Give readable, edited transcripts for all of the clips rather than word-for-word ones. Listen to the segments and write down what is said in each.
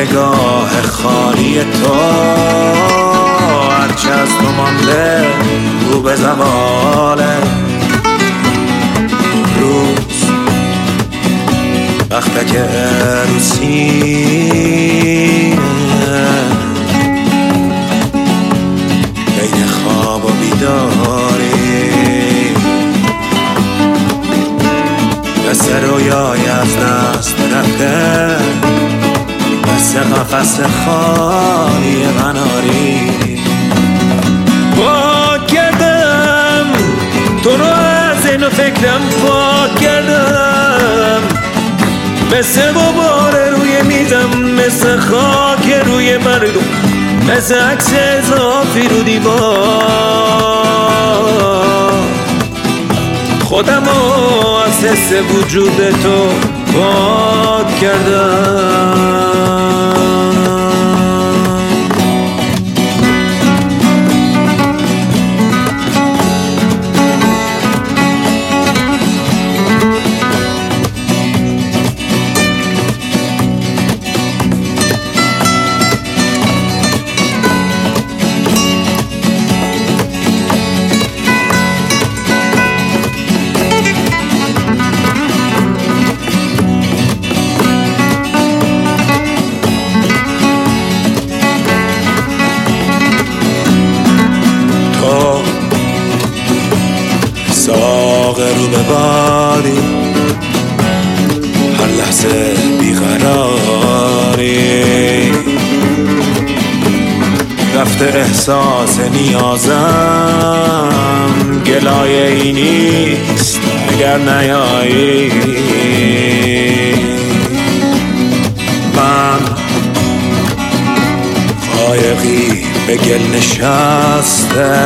نگاه خالی تو، هرچه از تو مانده رو به زواله. روز وقته که رو سینه بین خواب و بیداری، مثل رویای از دست رفته، مثل قفس خالی مناری. پاک کردم تو رو از این فکرم، پاک کردم مثل غبار روی میزم، مثل خاک روی مردم، مثل عکس اضافی رو دیوار. خودمو از حس وجود تو پاک کردم. ساقه رو به بادی، هر لحظه بیقراری، رفته احساس نیازم، گلایه ای نیست اگر نیایی. من قایقی به گل نشسته،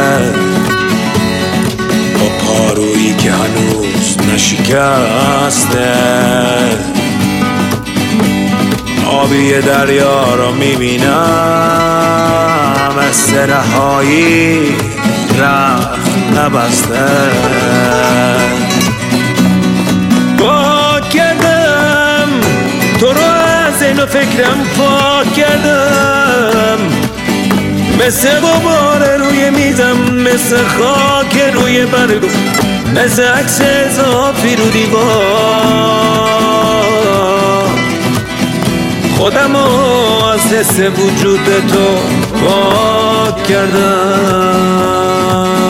پارویی که هنوز نشکسته، آبی دریا را میبینم، مثل رهایی رخت نبسته. پاک کردم تو رو از این فکرم، پاک کردم مثل غبار روی میزم، مثل خاک روی برگم، مثل عکس اضافی رو دیوار. خودمو از حس وجود تو پاک کردم،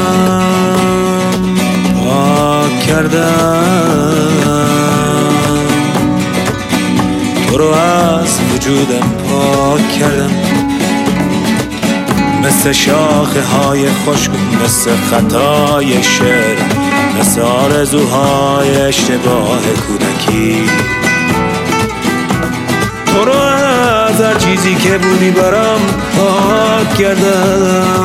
پاک کردم، تو رو از وجودم پاک کردم. مثل شاخه های خشک، مثل خطای شعر، مثل آرزوهای اشتباه کودکی، تو رو از هر چیزی که بودی برام پاک کردم.